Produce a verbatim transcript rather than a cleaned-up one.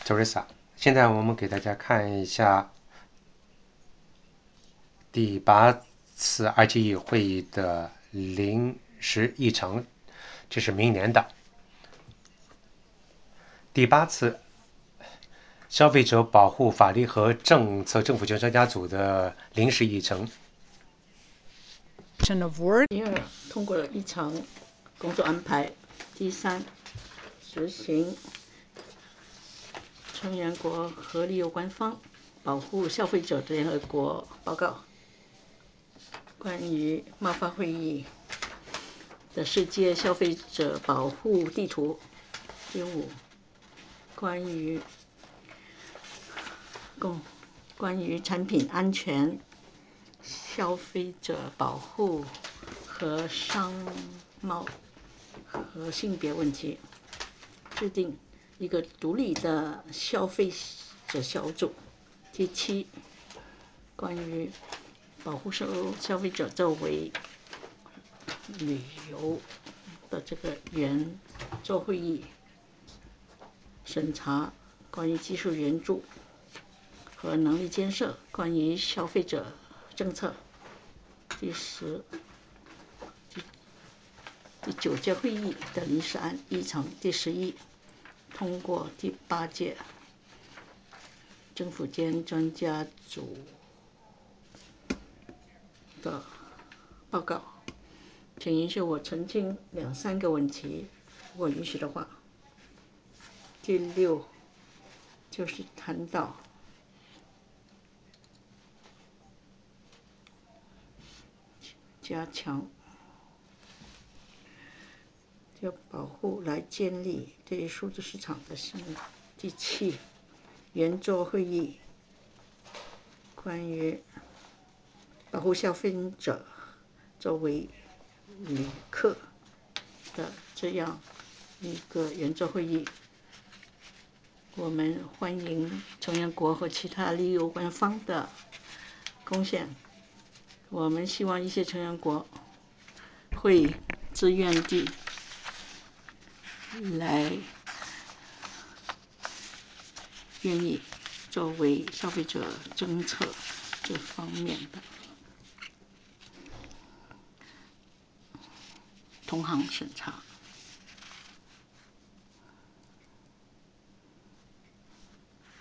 Teresa。现在我们给大家看一下第八次 I G E 会议的临时议程，这是明年的第八次消费者保护法律和政策政府间专家组的临时议程。 第二，通过议程工作安排。第三，执行成员国和利有关方保护消费者的联合国报告。关于贸发会议的世界消费者保护地图。第五，关于共关于产品安全、消费者保护和商贸和性别问题，制定一个独立的消费者小组。第七，关于保护消消费者作为旅游的这个圆桌会议，审查关于技术援助和能力建设关于消费者政策。第十、第第九届会议的临时案议程。第十一，通过第八届政府间专家组的报告。请允许我澄清两三个问题，如果允许的话。第六，就是谈到加强要保护来建立对数字市场的生意。第七，圆桌会议关于保护消费者作为旅客的这样一个圆桌会议。我们欢迎成员国和其他利益有关方的贡献。我们希望一些成员国会自愿地来愿意作为消费者政策这方面的同行审查。